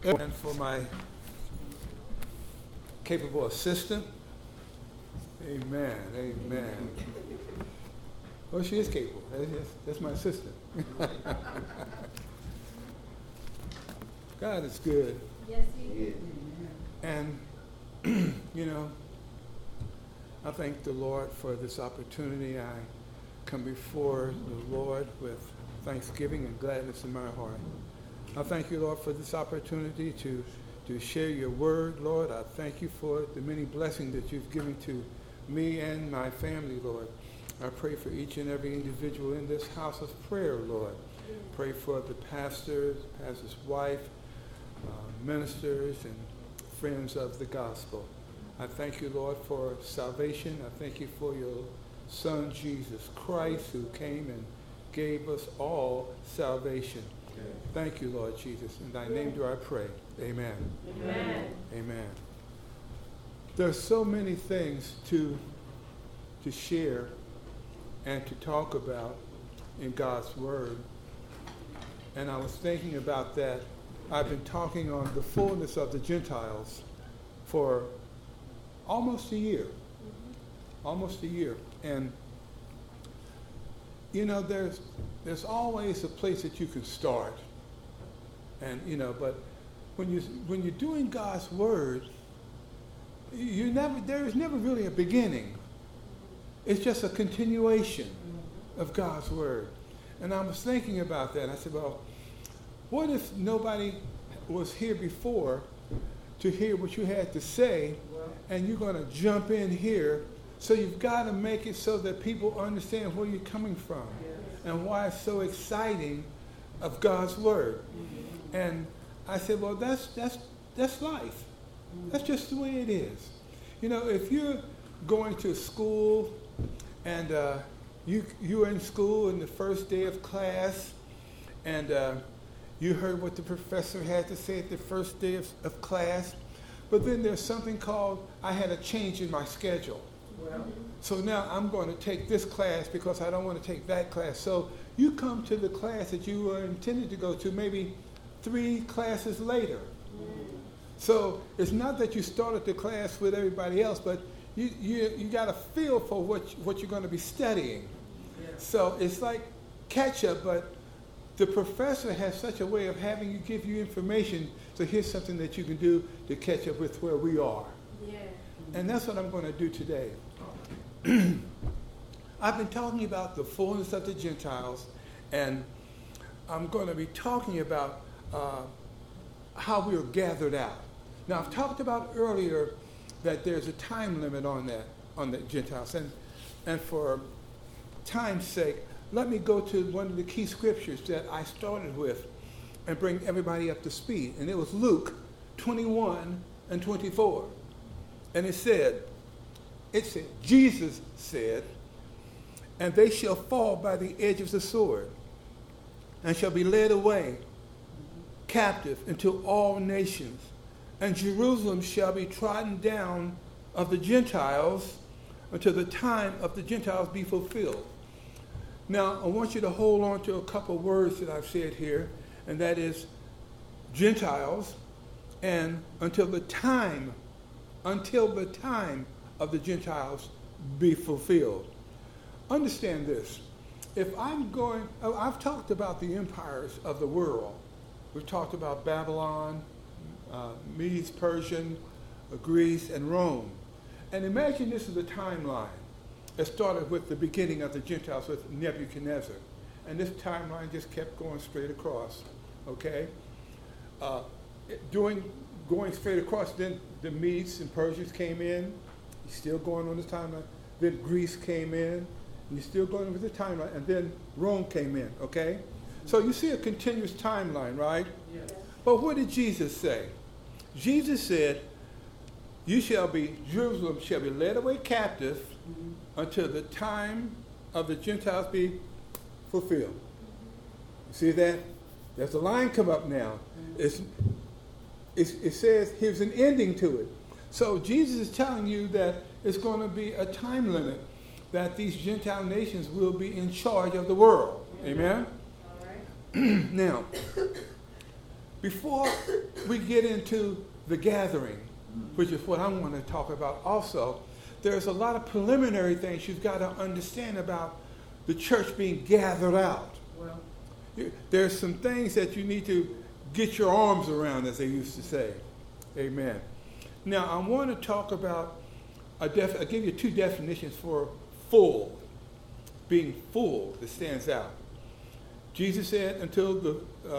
And for my capable assistant, amen, amen. Well, she is capable. That's my assistant. God is good. Yes, He is. And, I thank the Lord for this opportunity. I come before the Lord with thanksgiving and gladness in my heart. I thank you, Lord, for this opportunity to share your word, Lord. I thank you for the many blessings that you've given to me and my family, Lord. I pray for each and every individual in this house of prayer, Lord. Pray for the pastor's wife, ministers, and friends of the gospel. I thank you, Lord, for salvation. I thank you for your Son, Jesus Christ, who came and gave us all salvation. Thank you, Lord Jesus. In thy name do I pray. Amen. Amen. Amen. There's so many things to share and to talk about in God's Word. And I was thinking about that. I've been talking on the fullness of the Gentiles for almost a year. Almost a year. And there's always a place that you can start. And but when you're doing God's word, there is never really a beginning. It's just a continuation of God's word. And I was thinking about that. I said, well, what if nobody was here before to hear what you had to say, and you're going to jump in here? So you've got to make it so that people understand where you're coming from and why it's so exciting of God's word. And I said, well, that's life. That's just the way it is. If you're going to school and you're in school in the first day of class, and you heard what the professor had to say at the first day of class, but then there's something called, I had a change in my schedule. So now I'm going to take this class because I don't want to take that class. So you come to the class that you were intended to go to maybe 3 classes later. So it's not that you started the class with everybody else, but you got a feel for what you're going to be studying. So it's like catch up, but the professor has such a way of having you give you information. So here's something that you can do to catch up with where we are. Yeah. And that's what I'm going to do today. I've been talking about the fullness of the Gentiles, and I'm going to be talking about how we are gathered out. Now, I've talked about earlier that there's a time limit on the Gentiles, and for time's sake, let me go to one of the key scriptures that I started with and bring everybody up to speed. And it was Luke 21 and 24. And it said, Jesus said, and they shall fall by the edge of the sword, and shall be led away captive into all nations, and Jerusalem shall be trodden down of the Gentiles until the time of the Gentiles be fulfilled. Now, I want you to hold on to a couple words that I've said here, and that is Gentiles and until the time of the Gentiles be fulfilled. Understand this. I've talked about the empires of the world. We've talked about Babylon, Medes, Persian, Greece, and Rome. And imagine this is a timeline. It started with the beginning of the Gentiles with Nebuchadnezzar. And this timeline just kept going straight across, okay? Going straight across, then the Medes and Persians came in. He's still going on this timeline. Then Greece came in. He's still going with the timeline. And then Rome came in, okay? So you see a continuous timeline, right? Yes. But what did Jesus say? Jesus said, Jerusalem shall be led away captive until the time of the Gentiles be fulfilled. You see that? There's a line come up now. It says here's an ending to it. So Jesus is telling you that it's going to be a time limit that these Gentile nations will be in charge of the world. Amen? All right. Now, before we get into the gathering, which is what I want to talk about also, there's a lot of preliminary things you've got to understand about the church being gathered out. Well, there's some things that you need to get your arms around, as they used to say. Amen. Now, I want to talk about, I'll give you two definitions for full. Being full, that stands out. Jesus said until the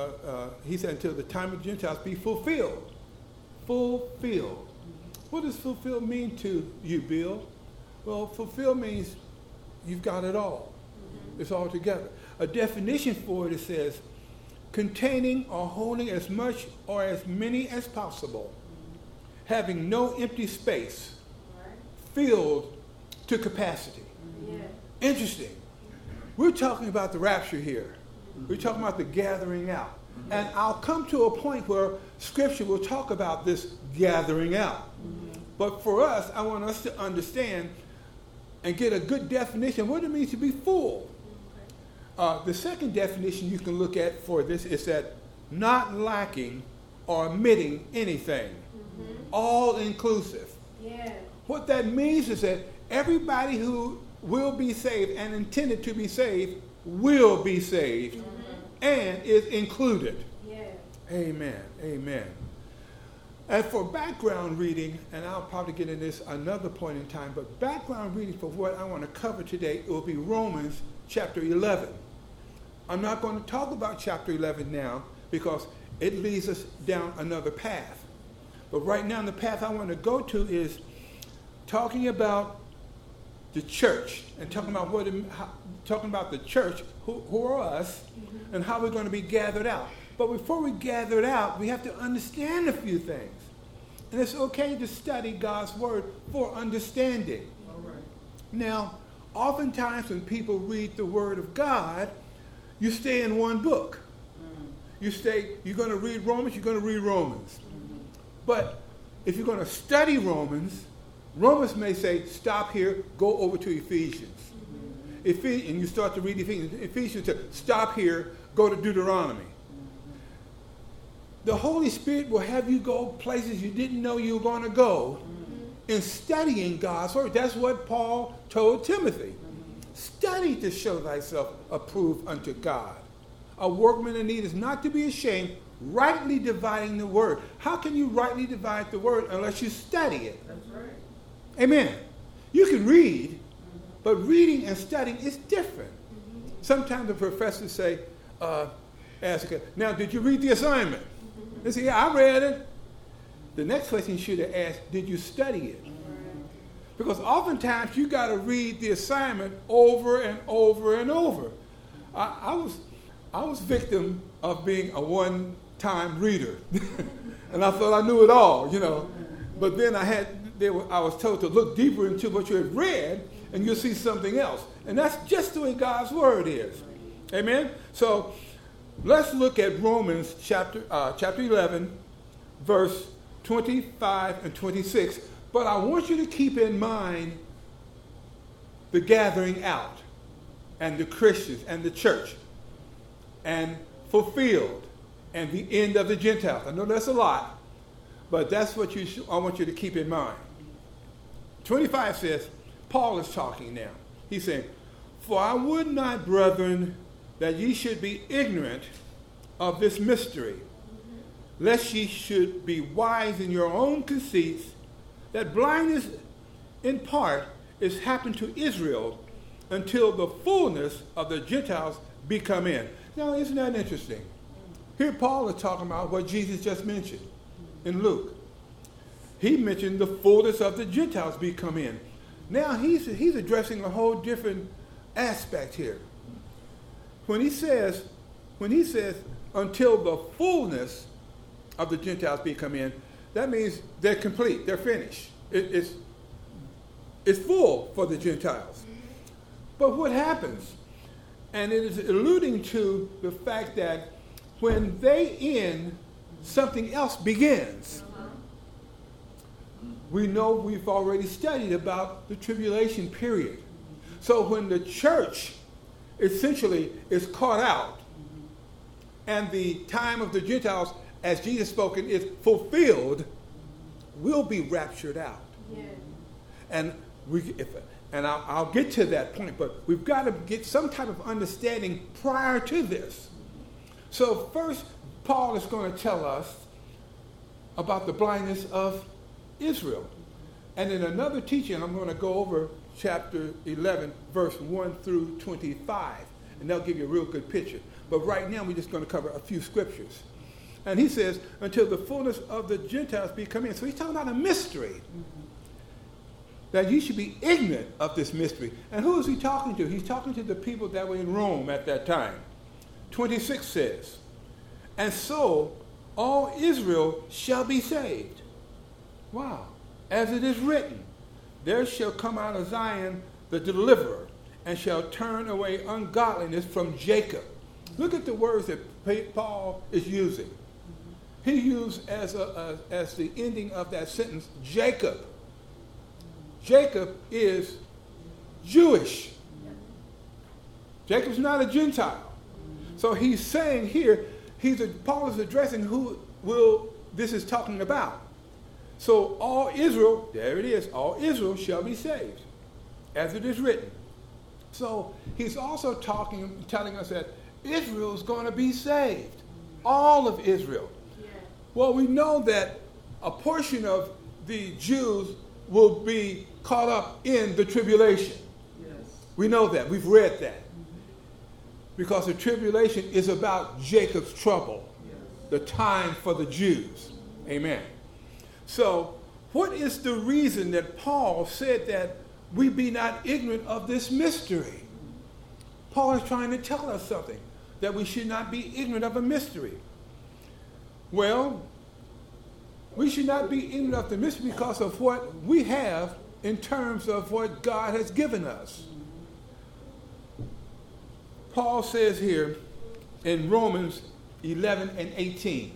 time of the Gentiles be fulfilled. Fulfilled. What does fulfilled mean to you, Bill? Well, fulfilled means you've got it all. It's all together. A definition for it says, containing or holding as much or as many as possible, having no empty space, filled to capacity. yeah. Interesting. We're talking about the rapture here. We're talking about the gathering out. And I'll come to a point where Scripture will talk about this gathering out. But for us, I want us to understand and get a good definition of what it means to be full. The second definition you can look at for this is that not lacking or omitting anything. All inclusive. Yeah. What that means is that everybody who will be saved and intended to be saved will be saved and is included. Yeah. Amen. Amen. And for background reading, and I'll probably get into this another point in time, but background reading for what I want to cover today, it will be Romans chapter 11. I'm not going to talk about chapter 11 now because it leads us down another path. But right now the path I want to go to is talking about the church and talking about the church, who are us, and how we're going to be gathered out. But before we gather it out, we have to understand a few things. And it's okay to study God's word for understanding. All right. Now, oftentimes when people read the word of God, you stay in one book. You're going to read Romans, you're going to read Romans. But if you're going to study Romans may say, stop here, go over to Ephesians. And you start to read Ephesians says, stop here, go to Deuteronomy. The Holy Spirit will have you go places you didn't know you were going to go in studying God's word. That's what Paul told Timothy. Study to show thyself approved unto God. A workman in need is not to be ashamed, rightly dividing the word. How can you rightly divide the word unless you study it? That's right. Amen. You can read, but reading and studying is different. Sometimes the professors say, ask, now did you read the assignment? They say, yeah, I read it. The next question you should have asked, did you study it? Because oftentimes you got to read the assignment over and over and over. I was victim of being a one-time reader, and I thought I knew it all, But then I was told to look deeper into what you had read, and you'll see something else. And that's just the way God's word is. Amen? So let's look at Romans chapter 11, verse 25 and 26. But I want you to keep in mind the gathering out and the Christians and the church and fulfilled and the end of the Gentiles. I know that's a lot, but that's what I want you to keep in mind. 25 says, Paul is talking now. He's saying, for I would not, brethren, that ye should be ignorant of this mystery, lest ye should be wise in your own conceits, that blindness in part is happened to Israel until the fullness of the Gentiles be come in. Now, isn't that interesting? Here Paul is talking about what Jesus just mentioned in Luke. He mentioned the fullness of the Gentiles be come in. Now he's addressing a whole different aspect here. When he says until the fullness of the Gentiles be come in, that means they're complete, they're finished. It's full for the Gentiles. But what happens? And it is alluding to the fact that when they end, something else begins. We know we've already studied about the tribulation period. So when the church essentially is caught out and the time of the Gentiles as Jesus spoken, is fulfilled, we'll be raptured out. Yeah. And I'll get to that point, but we've got to get some type of understanding prior to this. So first, Paul is going to tell us about the blindness of Israel. And in another teaching, I'm going to go over chapter 11, verse 1 through 25. And that'll give you a real good picture. But right now, we're just going to cover a few scriptures. And he says, until the fullness of the Gentiles be come in. So he's talking about a mystery. That you should be ignorant of this mystery. And who is he talking to? He's talking to the people that were in Rome at that time. 26 says, and so all Israel shall be saved. Wow. As it is written, there shall come out of Zion the deliverer, and shall turn away ungodliness from Jacob. Look at the words that Paul is using. He used as the ending of that sentence, Jacob. Jacob is Jewish. Jacob's not a Gentile. So he's saying here, Paul is addressing who this is talking about. So all Israel, there it is, all Israel shall be saved, as it is written. So he's also telling us that Israel is going to be saved. All of Israel. Yeah. Well, we know that a portion of the Jews will be caught up in the tribulation. Yes. We know that. We've read that. Because the tribulation is about Jacob's trouble, the time for the Jews. Amen. So, what is the reason that Paul said that we be not ignorant of this mystery? Paul is trying to tell us something, that we should not be ignorant of a mystery. Well, we should not be ignorant of the mystery because of what we have in terms of what God has given us. Paul says here in Romans 11 and 18,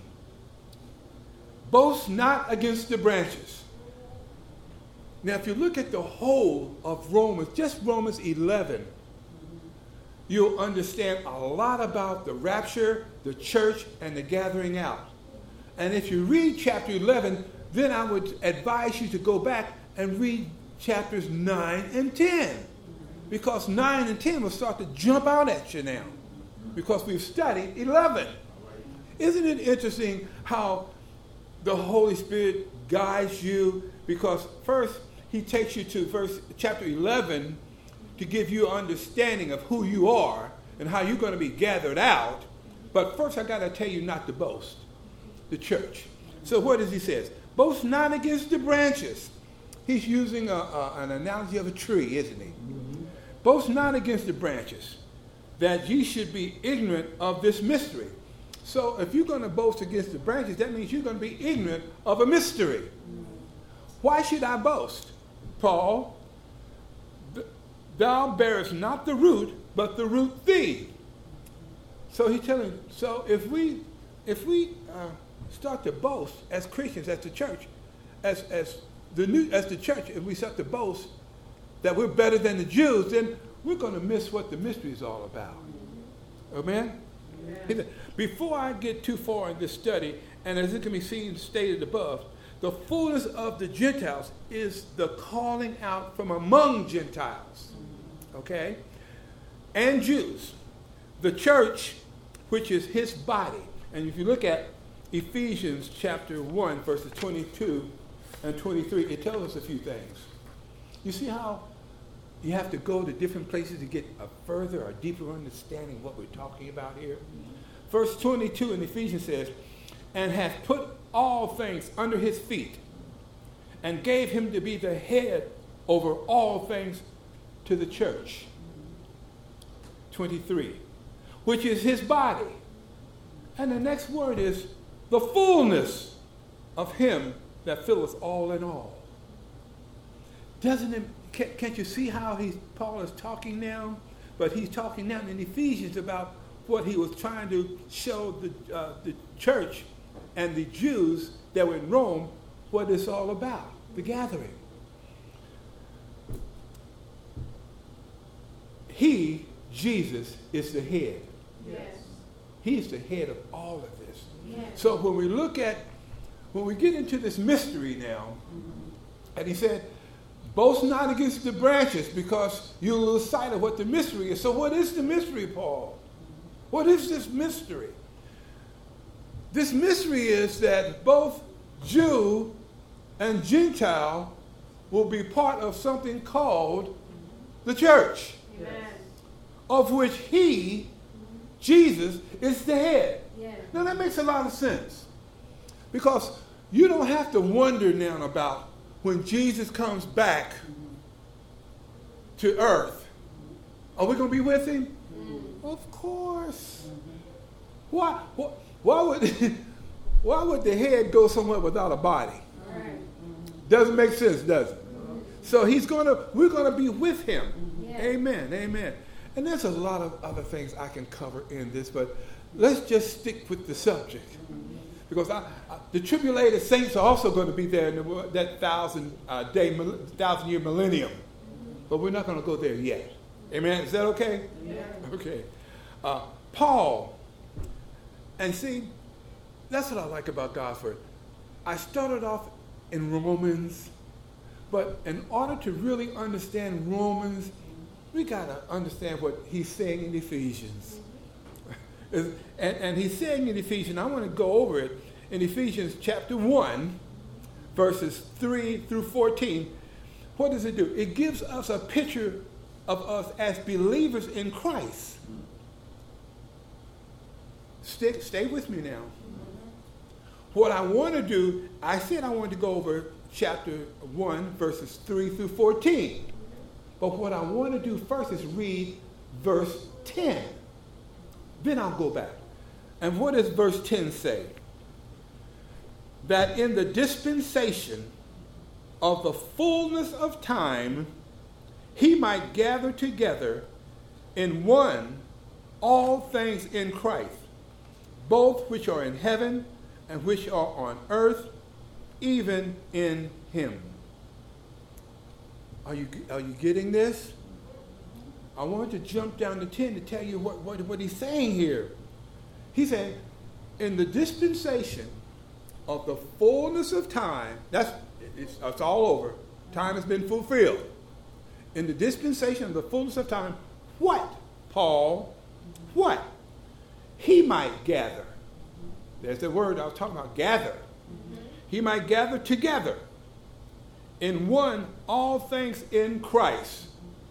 boast not against the branches. Now, if you look at the whole of Romans, just Romans 11, you'll understand a lot about the rapture, the church, and the gathering out. And if you read chapter 11, then I would advise you to go back and read chapters 9 and 10. Because 9 and 10 will start to jump out at you now. Because we've studied 11. Isn't it interesting how the Holy Spirit guides you? Because first, he takes you to chapter 11 to give you understanding of who you are and how you're going to be gathered out. But first, I got to tell you not to boast, the church. So what does he say? Boast not against the branches. He's using an analogy of a tree, isn't he? Mm-hmm. Boast not against the branches, that ye should be ignorant of this mystery. So if you're going to boast against the branches, that means you're going to be ignorant of a mystery. Why should I boast? Paul, thou bearest not the root, but the root thee. So he's telling, so if we start to boast as Christians, as the church, as the church, if we start to boast that we're better than the Jews, then we're going to miss what the mystery is all about. Amen? Yeah. Before I get too far in this study, and as it can be seen stated above, the fullness of the Gentiles is the calling out from among Gentiles. Okay? And Jews. The church, which is his body. And if you look at Ephesians chapter 1, verses 22 and 23, it tells us a few things. You see how you have to go to different places to get a further or deeper understanding of what we're talking about here? Verse 22 in Ephesians says, and hath put all things under his feet, and gave him to be the head over all things to the church. 23, which is his body. And the next word is the fullness of him that filleth all in all. Can't you see how Paul is talking now? But he's talking now in Ephesians about what he was trying to show the church and the Jews that were in Rome what it's all about, the gathering. He, Jesus, is the head. Yes. He's the head of all of this. So when we get into this mystery now, and he said, boast not against the branches because you lose sight of what the mystery is. So what is the mystery, Paul? What is this mystery? This mystery is that both Jew and Gentile will be part of something called the church, of which he, Jesus, is the head. Now that makes a lot of sense, because you don't have to wonder now about when Jesus comes back to earth. Are we going to be with him? Of course. Why would the head go somewhere without a body? Doesn't make sense, does it? So we're going to be with him. Amen. Amen. And there's a lot of other things I can cover in this, but let's just stick with the subject. Because the tribulated saints are also going to be there in that 1,000-year millennium. But we're not going to go there yet. Amen? Is that okay? Yeah. Okay. Paul, and see, that's what I like about God's word. I started off in Romans, but in order to really understand Romans, we got to understand what he's saying in Ephesians. And he's saying in Ephesians, I want to go over it, in Ephesians chapter 1, verses 3 through 14. What does it do? It gives us a picture of us as believers in Christ. Stay with me now. What I want to do, I said I wanted to go over chapter 1, verses 3 through 14. But what I want to do first is read verse 10. Then I'll go back. And what does verse 10 say? That in the dispensation of the fullness of time, he might gather together in one all things in Christ, both which are in heaven and which are on earth, even in him. Are you getting this? I want to jump down to 10 to tell you what he's saying here. He said, in the dispensation of the fullness of time, it's all over. Time has been fulfilled. In the dispensation of the fullness of time, what, Paul? What? He might gather. There's the word I was talking about, gather. He might gather together in one all things in Christ.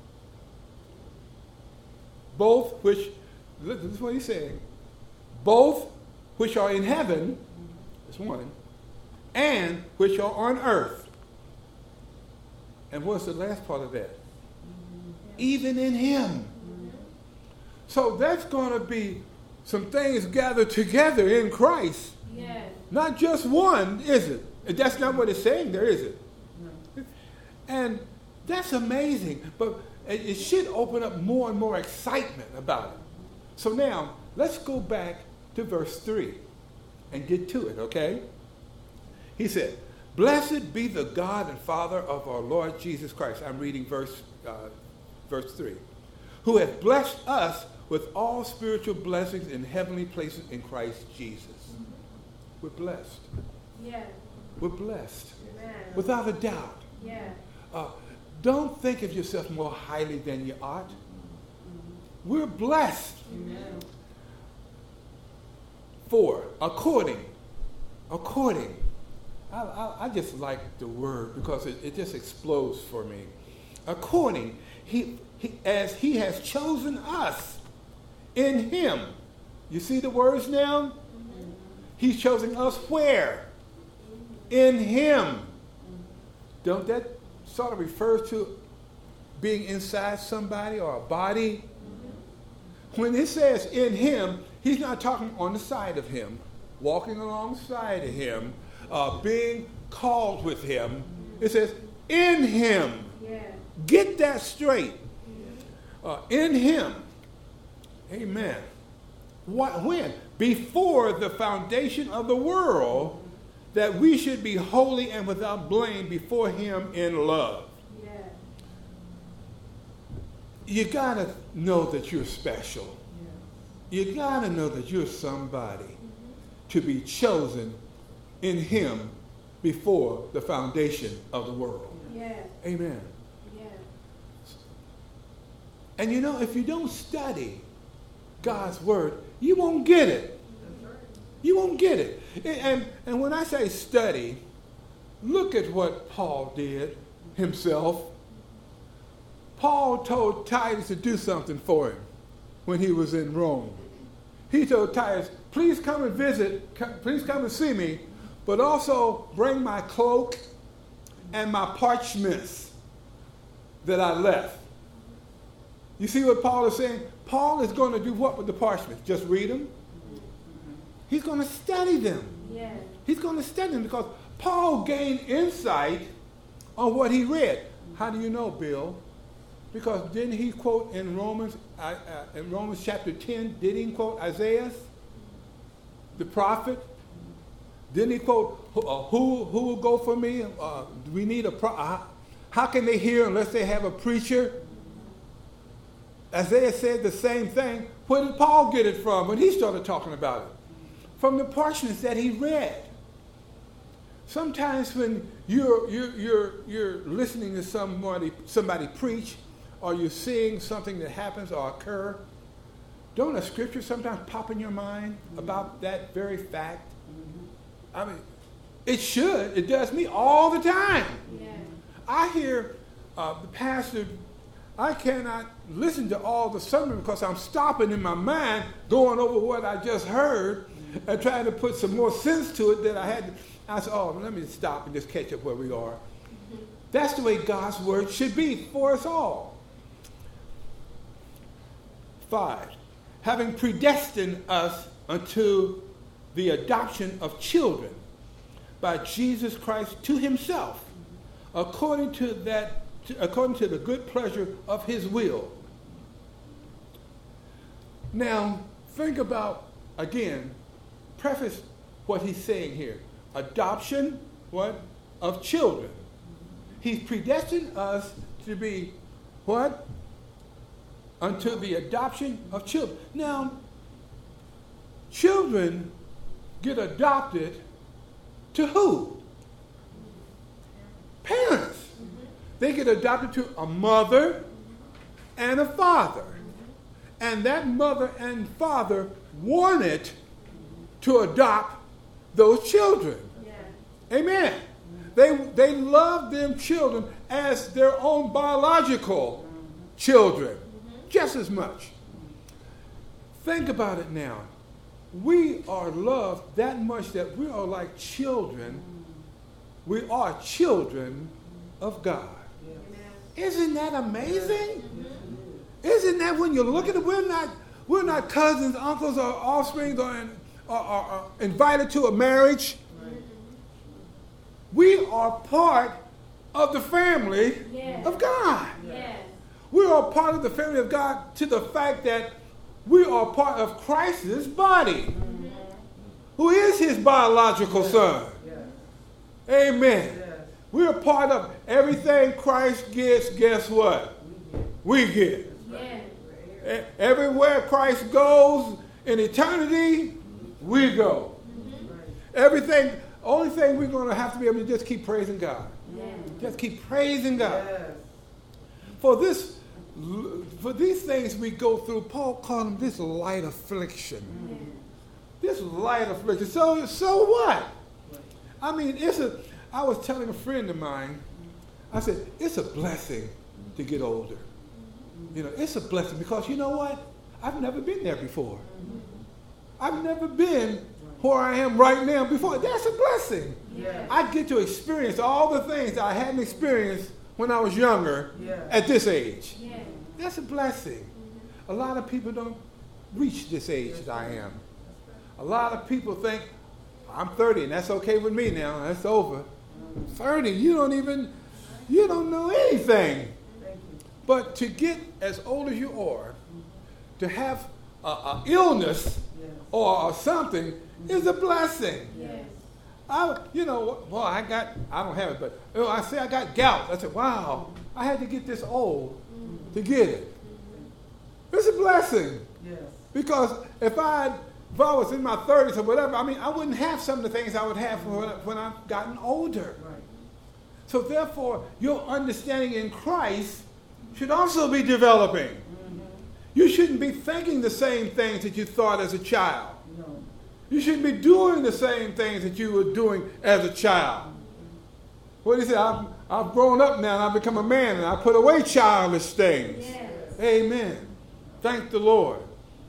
Both which, this is what he's saying, both which are in heaven, that's one, and which are on earth. And what's the last part of that? Even in him. So that's going to be some things gathered together in Christ. Yes. Not just one, is it? That's not what it's saying there, is it? No. And that's amazing. But it should open up more and more excitement about it. So now, let's go back to verse 3 and get to it, okay? He said, blessed be the God and Father of our Lord Jesus Christ. I'm reading verse 3. Who hath blessed us with all spiritual blessings in heavenly places in Christ Jesus. We're blessed. Yeah. We're blessed. Amen. Without a doubt. Yeah. Don't think of yourself more highly than you ought. We're blessed. Amen. 4, according. I just like the word because it just explodes for me. According, as he has chosen us in him. You see the words now? Mm-hmm. He's chosen us where? In him. Don't that sort of refer to being inside somebody or a body? Mm-hmm. When it says in him, he's not talking on the side of him, walking alongside of him, being called with him. It says in him. Yeah. Get that straight. In him. Amen. When? Before the foundation of the world, that we should be holy and without blame before him in love. Yeah. You got to know that you're special. Yeah. You got to know that you're somebody. to be chosen in him before the foundation of the world. Yes. Amen. Yes. And you know, if you don't study God's word, you won't get it. You won't get it. And when I say study, look at what Paul did himself. Paul told Titus to do something for him when he was in Rome. He told Titus, please come and visit, please come and see me, but also bring my cloak and my parchments that I left. You see what Paul is saying? Paul is going to do what with the parchments? Just read them? He's going to study them. Yes. He's going to study them because Paul gained insight on what he read. How do you know, Bill? Because didn't he quote in Romans chapter 10, didn't he quote Isaiah, the prophet? Didn't he quote, who will go for me? We need a how can they hear unless they have a preacher? Isaiah said the same thing. Where did Paul get it from when he started talking about it? From the parchments that he read. Sometimes when you're listening to somebody preach, or you're seeing something that happens or occur, don't a scripture sometimes pop in your mind about that very fact? I mean, it should. It does me all the time. Yeah. I hear the pastor, I cannot listen to all the sermon because I'm stopping in my mind, going over what I just heard and trying to put some more sense to it that I had. I said, oh, let me stop and just catch up where we are. That's the way God's word should be for us all. 5, having predestined us unto the adoption of children by Jesus Christ to himself, according to the good pleasure of his will. Now, think about, again, preface what he's saying here. Adoption, what? Of children. He's predestined us to be, what? Unto the adoption of children. Now, children get adopted to who? Parents. They get adopted to a mother and a father. And that mother and father wanted to adopt those children. Yeah. Amen. They love them children as their own biological children, just as much. Think about it now. We are loved that much that we are like children. We are children of God. Isn't that amazing? Isn't that when you look at it, we're not cousins, uncles, or offspring, or invited to a marriage. We are part of the family of God. Yes. We are part of the family of God to the fact that we are part of Christ's body, who is his biological son. Amen. We are part of everything Christ gets, guess what? We get. Yes. Everywhere Christ goes in eternity, we go. Everything, only thing we're going to have to be able to just keep praising God. Just keep praising God. For these things we go through, Paul called them this light affliction. This light affliction. So what? I mean, I was telling a friend of mine, I said, it's a blessing to get older. You know, it's a blessing because you know what? I've never been there before. I've never been where I am right now before. That's a blessing. Yeah. I get to experience all the things I hadn't experienced when I was younger at this age. Yeah. That's a blessing. A lot of people don't reach this age that I am. A lot of people think, I'm 30 and that's okay with me now. That's over. 30, you don't know anything. But to get as old as you are, to have an illness or something is a blessing. Yes. I don't have it, but I say I got gout. I said, wow, I had to get this old to get it. It's a blessing. Yes. Because if I if I was in my 30s or whatever, I mean, I wouldn't have some of the things I would have when I've gotten older. Right. So therefore, your understanding in Christ should also be developing. Mm-hmm. You shouldn't be thinking the same things that you thought as a child. No. You shouldn't be doing the same things that you were doing as a child. What do you say? I've grown up now and I've become a man and I put away childish things. Yes. Amen. Thank the Lord.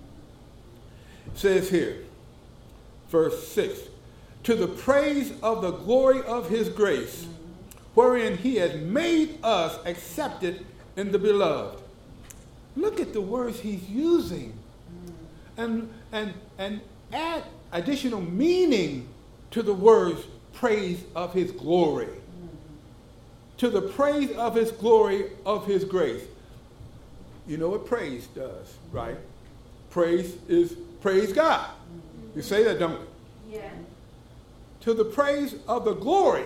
It says here, verse 6, to the praise of the glory of his grace, wherein he has made us accepted in the beloved. Look at the words he's using. And add additional meaning to the words praise of his glory. To the praise of his glory of his grace. You know what praise does, right? Praise is praise God. You say that, don't you? Yeah. To the praise of the glory.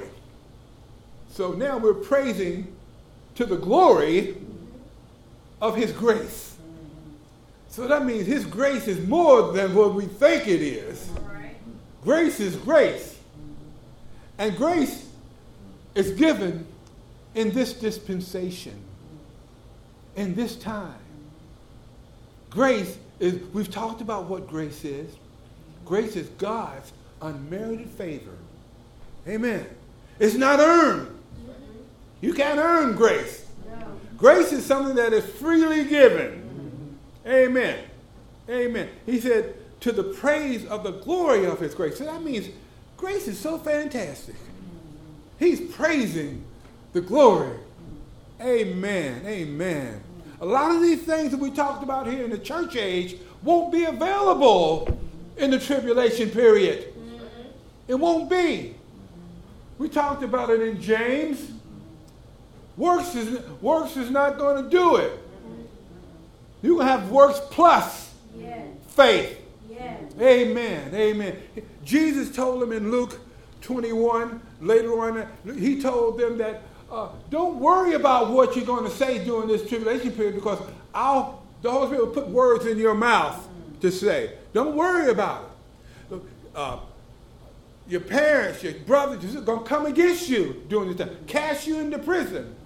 So now we're praising to the glory of his grace. So that means his grace is more than what we think it is. Right. Grace is grace. And grace is given in this dispensation, in this time. Grace is, we've talked about what grace is. Grace is God's unmerited favor. Amen. It's not earned. You can't earn grace. No. Grace is something that is freely given. Amen. Amen. He said, to the praise of the glory of his grace. So that means grace is so fantastic. He's praising the glory. Amen. Amen. A lot of these things that we talked about here in the church age won't be available in the tribulation period. It won't be. We talked about it in James. Works is not going to do it. You can have works plus faith. Yes. Amen. Amen. Jesus told them in Luke 21, later on, he told them that don't worry about what you're going to say during this tribulation period because the Holy Spirit will put words in your mouth to say. Don't worry about it. Your parents, your brothers are going to come against you during this time, cast you into prison.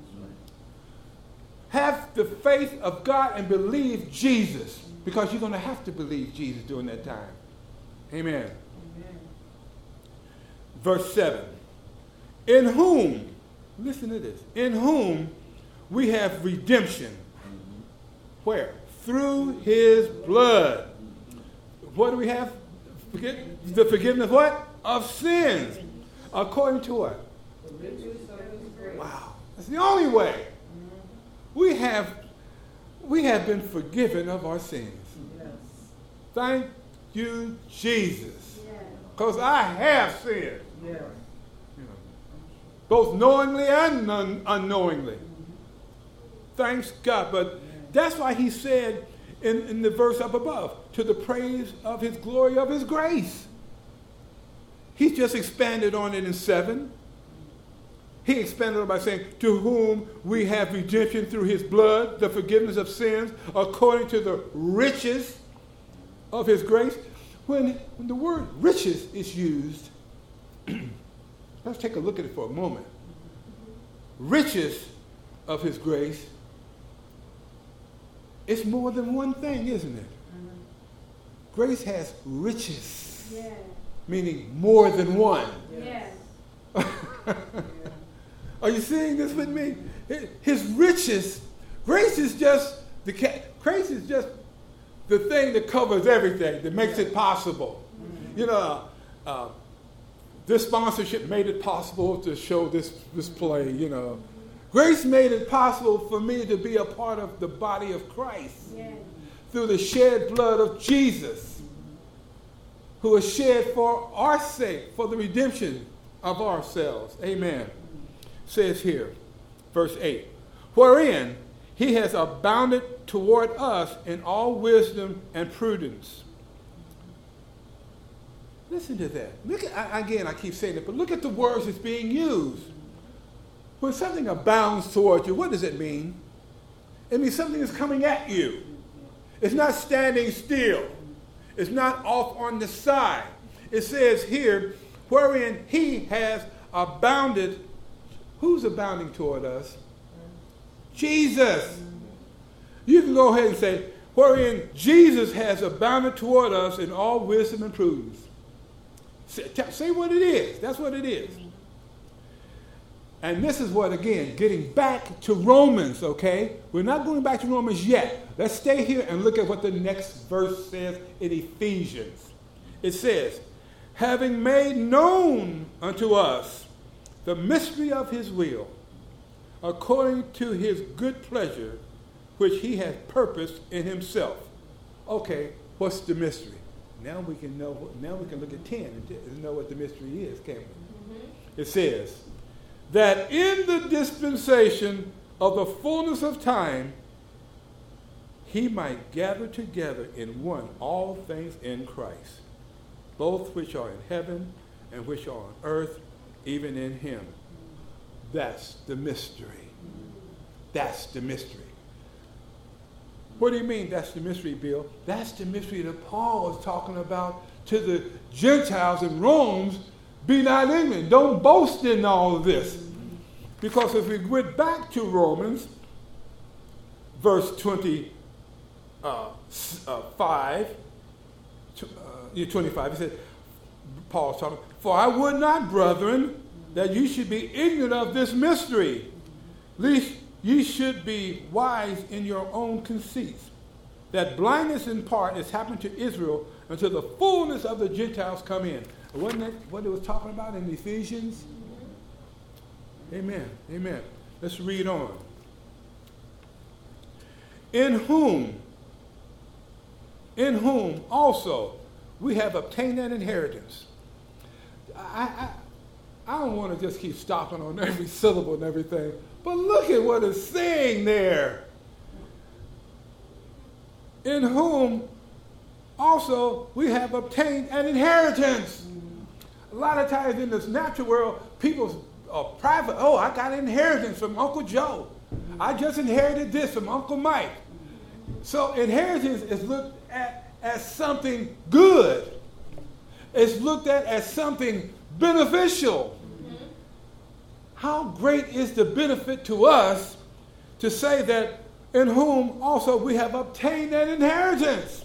Have the faith of God and believe Jesus because you're going to have to believe Jesus during that time. Amen. Amen. Verse 7. In whom, listen to this, in whom we have redemption. Where? Through his blood. What do we have? The forgiveness of what? Of sins. According to what? Wow. That's the only way. We have been forgiven of our sins. Yes. Thank you, Jesus. Yes. Because I have sinned. Yes. Both knowingly and unknowingly. Thanks God. But that's why he said in the verse up above, to the praise of his glory of his grace. He's just expanded on it in 7. He expanded on it by saying, to whom we have redemption through his blood, the forgiveness of sins, according to the riches of his grace. When the word riches is used, let's take a look at it for a moment. Riches of his grace, it's more than one thing, isn't it? Grace has riches, Yes. meaning more than one. Yes. Are you seeing this with me? His riches, grace is just the thing that covers everything, that makes it possible. You know, this sponsorship made it possible to show this play, you know. Grace made it possible for me to be a part of the body of Christ through the shed blood of Jesus, who was shed for our sake, for the redemption of ourselves. Amen. Says here, verse 8, wherein he has abounded toward us in all wisdom and prudence. Listen to that. Look at, again, I keep saying it, but look at the words that's being used. When something abounds toward you, what does it mean? It means something is coming at you. It's not standing still. It's not off on the side. It says here, wherein he has abounded. Who's abounding toward us? Jesus. You can go ahead and say, wherein Jesus has abounded toward us in all wisdom and prudence. Say what it is. That's what it is. And this is what, again, getting back to Romans, okay? We're not going back to Romans yet. Let's stay here and look at what the next verse says in Ephesians. It says, having made known unto us the mystery of his will, according to his good pleasure, which he has purposed in himself. Okay, what's the mystery? Now we can know. Now we can look at 10 and know what the mystery is, can't we? Mm-hmm. It says that in the dispensation of the fullness of time, he might gather together in one all things in Christ, both which are in heaven and which are on earth, even in him. That's the mystery. That's the mystery. What do you mean that's the mystery, Bill? That's the mystery that Paul was talking about to the Gentiles in Rome. Be not ignorant. Don't boast in all of this. Because if we went back to Romans, verse 25, 25, he said, Paul's talking, for I would not, brethren, that you should be ignorant of this mystery, lest ye should be wise in your own conceits, that blindness in part is happened to Israel until the fullness of the Gentiles come in. Wasn't that what it was talking about in Ephesians? Amen. Amen. Let's read on. In whom also we have obtained an inheritance. I don't want to just keep stopping on every syllable and everything, but look at what it's saying there. In whom also we have obtained an inheritance. A lot of times in this natural world, people are private. Oh, I got an inheritance from Uncle Joe. I just inherited this from Uncle Mike. So inheritance is looked at as something good. It's looked at as something beneficial. How great is the benefit to us to say that in whom also we have obtained an inheritance?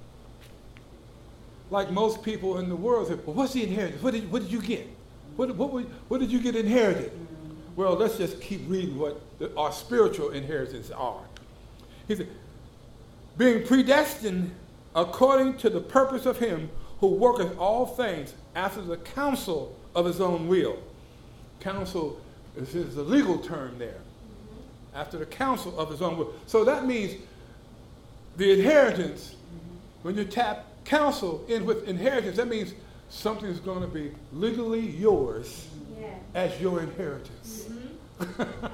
Like most people in the world say, well, what's the inheritance? What did you get? What did you get inherited? Well, let's just keep reading what our spiritual inheritance are. He said, being predestined according to the purpose of him who worketh all things after the counsel of his own will. Counsel is a legal term there. After the counsel of his own will. So that means the inheritance, when you tap counsel in with inheritance, that means something is going to be legally yours as your inheritance. Mm-hmm.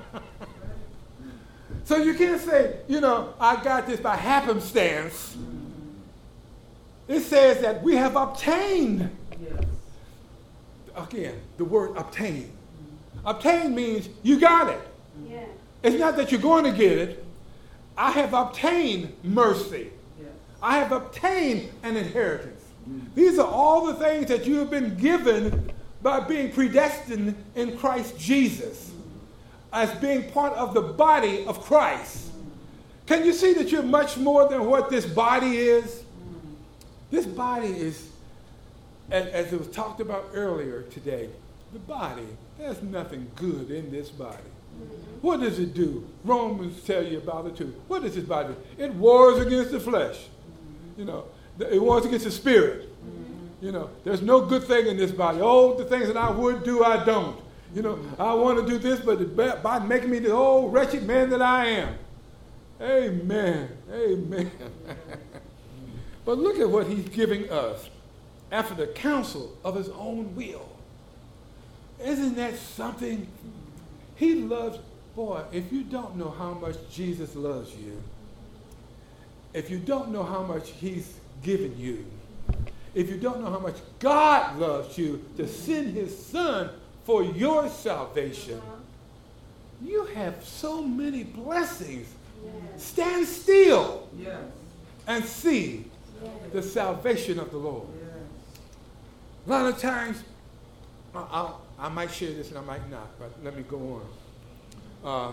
So you can't say, I got this by happenstance. It says that we have obtained. Yes. Again, the word obtain. Obtain means you got it. Yeah. It's not that you're going to get it. I have obtained mercy. Yes. I have obtained an inheritance. These are all the things that you have been given by being predestined in Christ Jesus, as being part of the body of Christ. Can you see that you're much more than what this body is? This body is, as it was talked about earlier today, the body, there's nothing good in this body. What does it do? Romans tell you about it too. What does this body do? It wars against the flesh. It wars against the spirit. There's no good thing in this body. Oh, the things that I would do, I don't. I want to do this, but by making me the old wretched man that I am. Amen. Amen. But look at what he's giving us after the counsel of his own will. Isn't that something? He loves, boy, if you don't know how much Jesus loves you, if you don't know how much he's given you, if you don't know how much God loves you to send his son for your salvation, you have so many blessings. Yes. Stand still and see The salvation of the Lord. A lot of times, I might share this and I might not, but let me go on.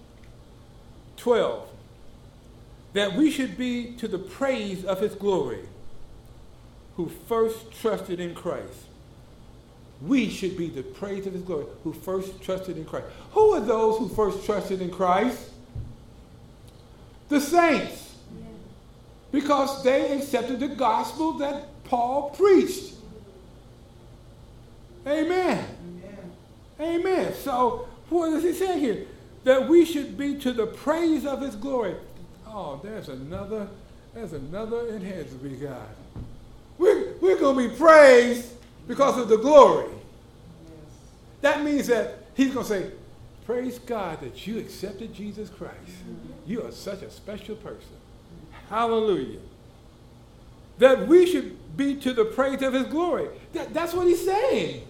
12. That we should be to the praise of his glory, who first trusted in Christ. We should be the praise of his glory, who first trusted in Christ. Who are those who first trusted in Christ? The saints. Because they accepted the gospel that Paul preached. Amen. Amen. So, what does he say here? That we should be to the praise of his glory. Oh, there's another enhancer we got. We're going to be praised because of the glory. That means that he's going to say, praise God that you accepted Jesus Christ. You are such a special person. Hallelujah. That we should be to the praise of his glory. That's what he's saying.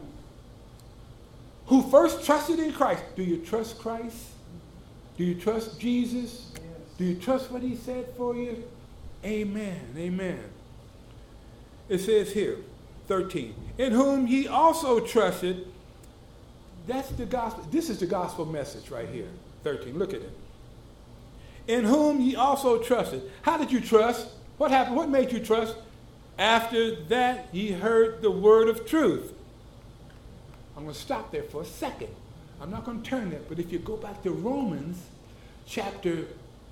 Who first trusted in Christ. Do you trust Christ? Do you trust Jesus? Yes. Do you trust what he said for you? Amen. Amen. It says here, 13, in whom ye also trusted. That's the gospel. This is the gospel message right here. 13. Look at it. In whom ye also trusted. How did you trust? What happened? What made you trust? After that ye heard the word of truth. I'm going to stop there for a second. I'm not going to turn there, but if you go back to Romans chapter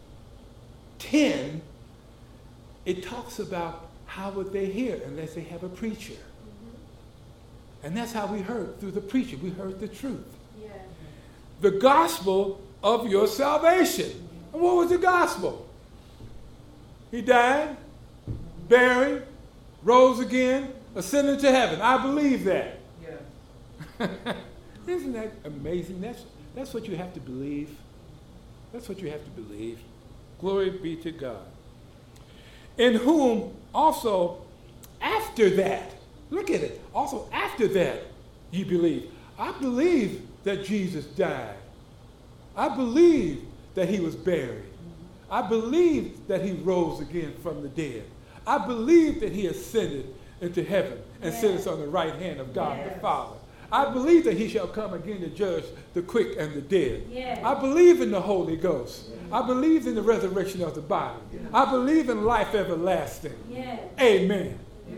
10, it talks about how would they hear unless they have a preacher. And that's how we heard, through the preacher. We heard the truth. Yeah. The gospel of your salvation. And what was the gospel? He died, buried, rose again, ascended to heaven. I believe that. Yeah. Isn't that amazing? That's what you have to believe. That's what you have to believe. Glory be to God. In whom also after that, look at it, also after that you believe. I believe that Jesus died. I believe that he was buried. I believe that he rose again from the dead. I believe that he ascended into heaven and sits on the right hand of God the Father. I believe that he shall come again to judge the quick and the dead. Yes. I believe in the Holy Ghost. Yes. I believe in the resurrection of the body. Yes. I believe in life everlasting. Yes. Amen.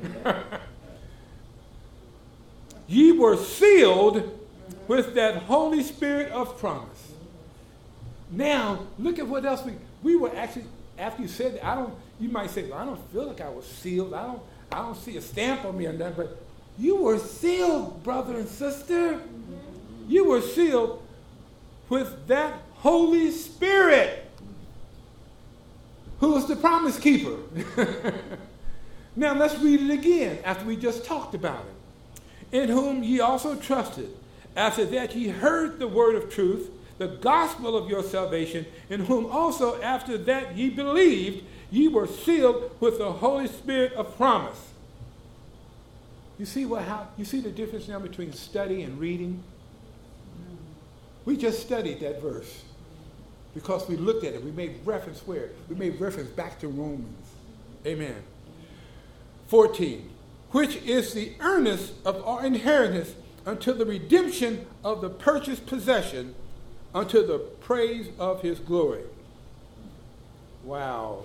Ye were sealed with that Holy Spirit of promise. Now, look at what else we were actually, after you said that, you might say, well, I don't feel like I was sealed. I don't see a stamp on me or nothing, but you were sealed, brother and sister. You were sealed with that Holy Spirit, who is the promise keeper. Now let's read it again after we just talked about it. In whom ye also trusted, after that ye heard the word of truth, the gospel of your salvation, in whom also after that ye believed, ye were sealed with the Holy Spirit of promise. You see you see the difference now between study and reading? We just studied that verse because we looked at it. We made reference where? We made reference back to Romans. Amen. 14. Which is the earnest of our inheritance until the redemption of the purchased possession, unto the praise of his glory. Wow.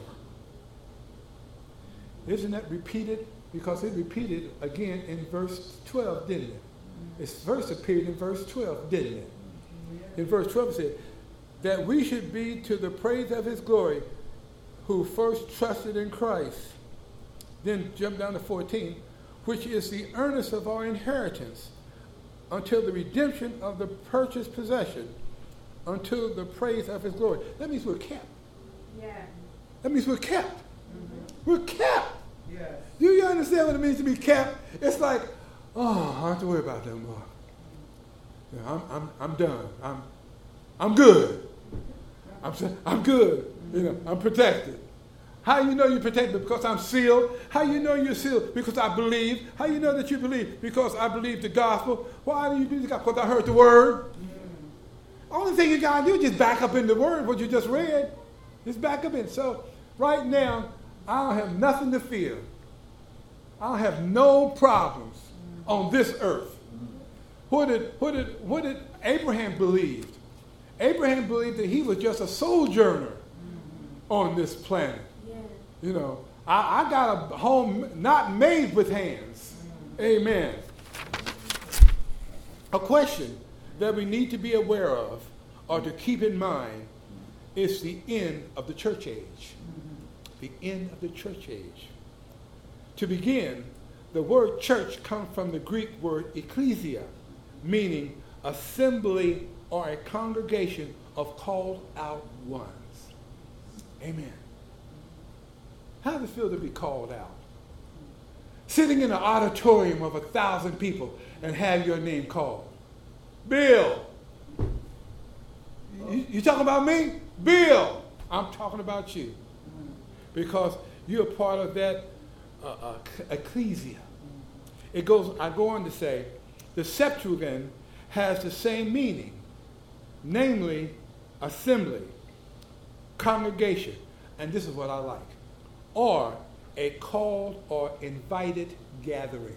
Isn't that repeated? Because it repeated again in verse 12, didn't it? This verse appeared in verse 12, didn't it? In verse 12 it said, that we should be to the praise of his glory, who first trusted in Christ. Then jump down to 14, which is the earnest of our inheritance, until the redemption of the purchased possession, until the praise of his glory. That means we're kept. Yeah. That means we're kept. Mm-hmm. We're kept. Yes. Do you understand what it means to be kept? It's like, oh, I don't have to worry about that more. Yeah, I'm done. I'm good. I'm good. You know, I'm protected. How you know you're protected? Because I'm sealed. How you know you're sealed? Because I believe. How you know that you believe? Because I believe the gospel. Why do you believe the gospel? Because I heard the word. Only thing you got to do is just back up in the word, what you just read. Just back up in. So right now, I don't have nothing to fear. I don't have no problems on this earth. What did Abraham believe? Abraham believed that he was just a sojourner on this planet. Yeah. You know, I got a home not made with hands. Amen. A question that we need to be aware of or to keep in mind is the end of the church age. The end of the church age. To begin, the word church comes from the Greek word ecclesia, meaning assembly or a congregation of called out ones. Amen. How does it feel to be called out? Sitting in an auditorium of 1,000 people and have your name called. Bill. You talking about me? Bill. I'm talking about you. Because you're part of that ecclesia. I go on to say, the Septuagint has the same meaning, namely assembly, congregation, and this is what I like, or a called or invited gathering.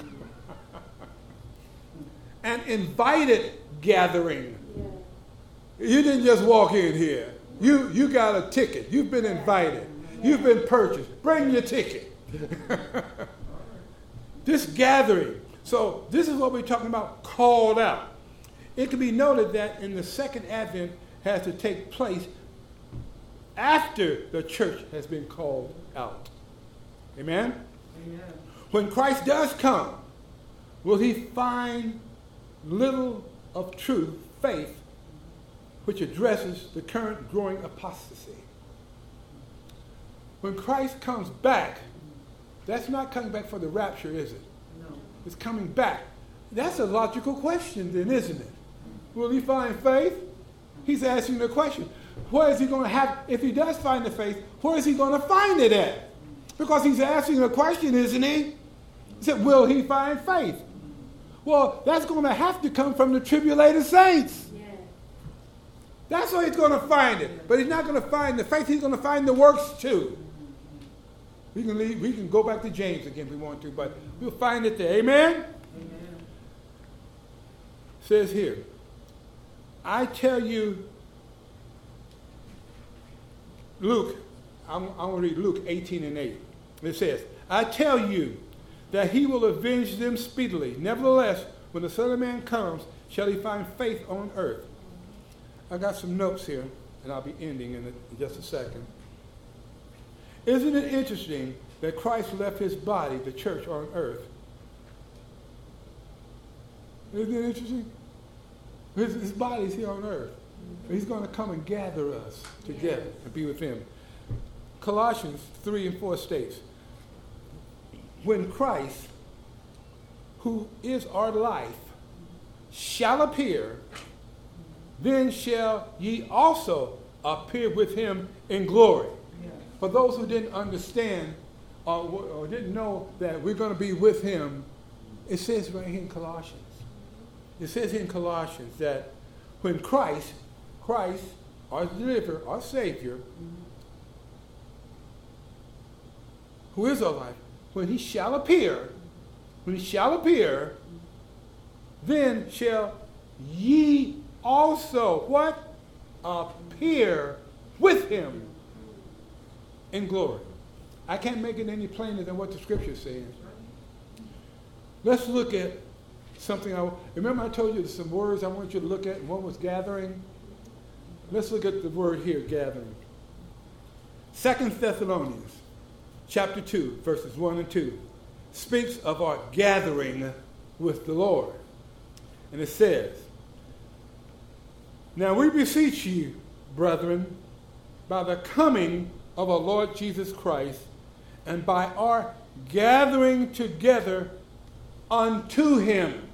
An invited gathering. Yeah. You didn't just walk in here. You got a ticket. You've been invited. You've been purchased. Bring your ticket. This gathering. So this is what we're talking about, called out. It can be noted that in the second advent has to take place after the church has been called out. Amen? Amen. When Christ does come, will he find little of true faith which addresses the current growing apostasy? When Christ comes back, that's not coming back for the rapture, is it? No. It's coming back. That's a logical question then, isn't it? Will he find faith? He's asking the question. Where is he going to have, if he does find the faith, where is he going to find it at? Because he's asking a question, isn't he? He said, will he find faith? Well, that's going to have to come from the tribulated saints. Yeah. That's where he's going to find it. But he's not going to find the faith, he's going to find the works too. We can go back to James again if we want to, but we'll find it there. Amen? Amen. It says here, I tell you, Luke, I'm going to read Luke 18:8. It says, I tell you that he will avenge them speedily. Nevertheless, when the Son of Man comes, shall he find faith on earth? I got some notes here, and I'll be ending in just a second. Isn't it interesting that Christ left his body, the church, on earth? Isn't it interesting? His body's here on earth. He's going to come and gather us together and be with him. Colossians 3:4 states, when Christ, who is our life, shall appear, then shall ye also appear with him in glory. For those who didn't understand or didn't know that we're going to be with him, it says right here in Colossians. It says here in Colossians that when Christ, our deliverer, our Savior, who is our life, when he shall appear, then shall ye also, what? Appear with him in glory. I can't make it any plainer than what the scripture says. Let's look at something. Remember I told you there's some words I want you to look at, and one was gathering. Let's look at the word here, gathering. 2 Thessalonians chapter 2, verses 1 and 2 speaks of our gathering with the Lord. And it says, now we beseech you, brethren, by the coming of our Lord Jesus Christ, and by our gathering together unto him.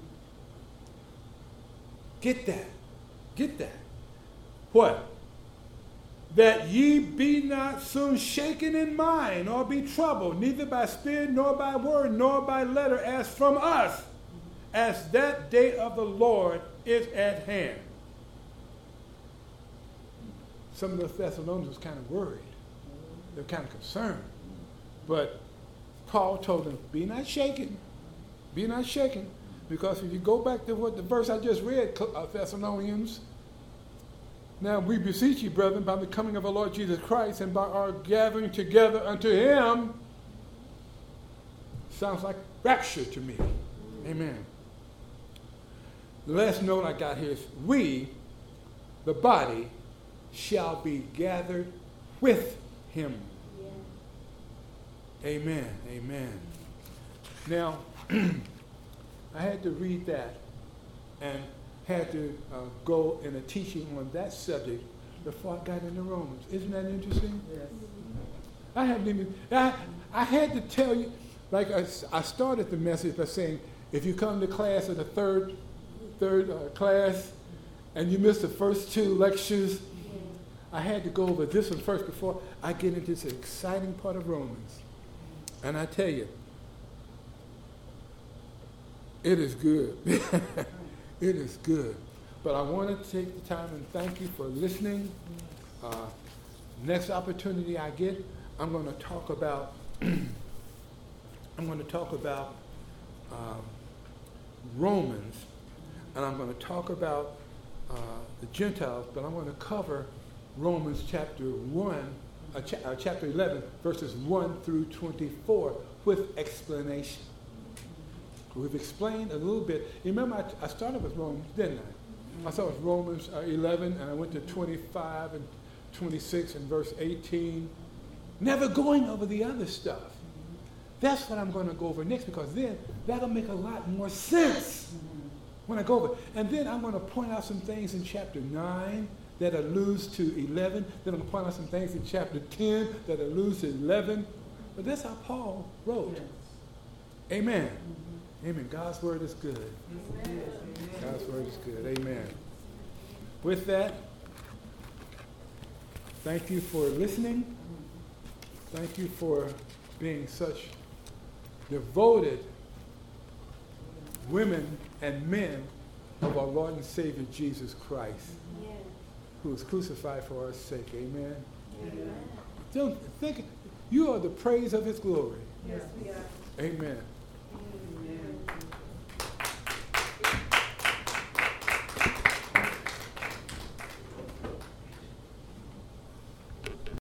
Get that. Get that. What? That ye be not soon shaken in mind, or be troubled, neither by spirit, nor by word, nor by letter, as from us, as that day of the Lord is at hand. Some of the Thessalonians was kind of worried. They're kind of concerned. But Paul told them, be not shaken. Be not shaken. Because if you go back to what the verse I just read, Thessalonians, now we beseech you, brethren, by the coming of our Lord Jesus Christ and by our gathering together unto him. Sounds like rapture to me. Amen. The last note I got here is, we, the body, shall be gathered with him. Yeah. Amen. Amen. Now, I had to read that and had to go in a teaching on that subject before I got into Romans. Isn't that interesting? Yes. I haven't even, I had to tell you, like I started the message by saying, if you come to class at the third class and you missed the first two lectures, I had to go over this one first before I get into this exciting part of Romans. And I tell you, it is good. It is good. But I want to take the time and thank you for listening. Next opportunity I get, I'm going to talk about Romans, and I'm going to talk about the Gentiles, but I'm going to cover Romans chapter 11, verses 1 through 24 with explanation. We've explained a little bit. You remember I started with Romans, didn't I? I started with Romans 11, and I went to 25 and 26 and verse 18, never going over the other stuff. That's what I'm going to go over next, because then that'll make a lot more sense when I go over. And then I'm going to point out some things in chapter 9 that alludes to 11. Then I'm going to point out some things in chapter 10 that alludes to 11. But that's how Paul wrote. Yes. Amen. Mm-hmm. Amen. God's word is good. Amen. God's word is good. Amen. With that, thank you for listening. Thank you for being such devoted women and men of our Lord and Savior Jesus Christ, yes, who was crucified for our sake. Amen. Amen. Don't think you are the praise of his glory. Yes, we are. Amen.